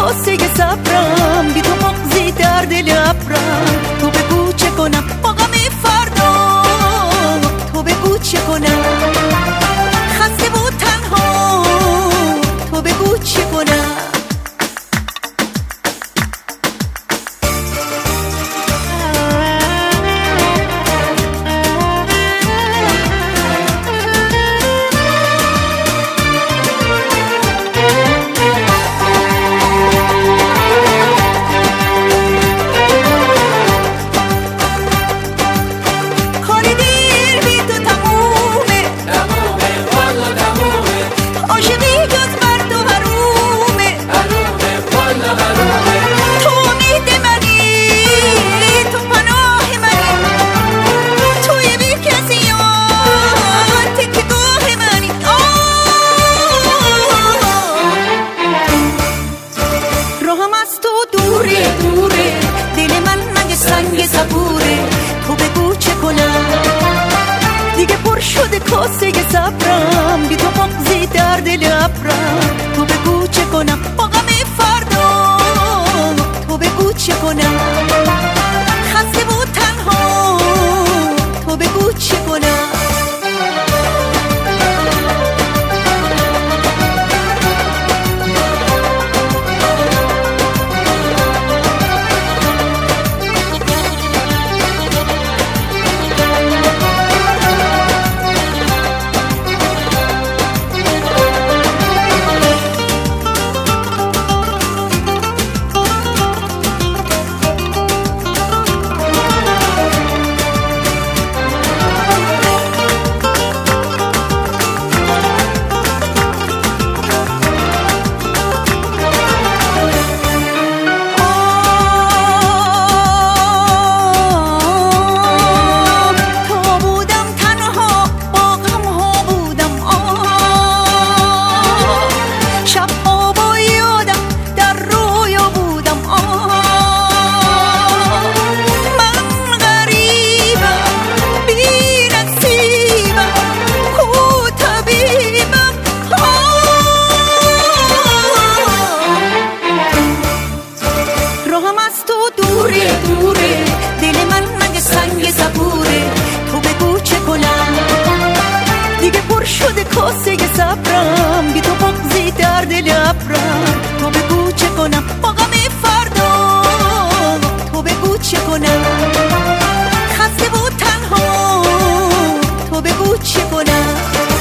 کاسه صبرم، بی تو مغزی درد لبرم. تو بگو چه کنم با غم فردا، تو بگو چه کنم خسته بود تنها، تو بگو چه کنم. کاسه صبرم، بی تو مغزی درد لبرم. تو بگو چه کنم با غم فردا، تو بگو چه کنم خسته بود تنها، تو بگو چه کنم. کاسه صبرم، بی تو مغزی درد لبرم. تو بگو چه کنم با غم فردا، تو بگو چه کنم خسته بود تنها، تو بگو چه کنم.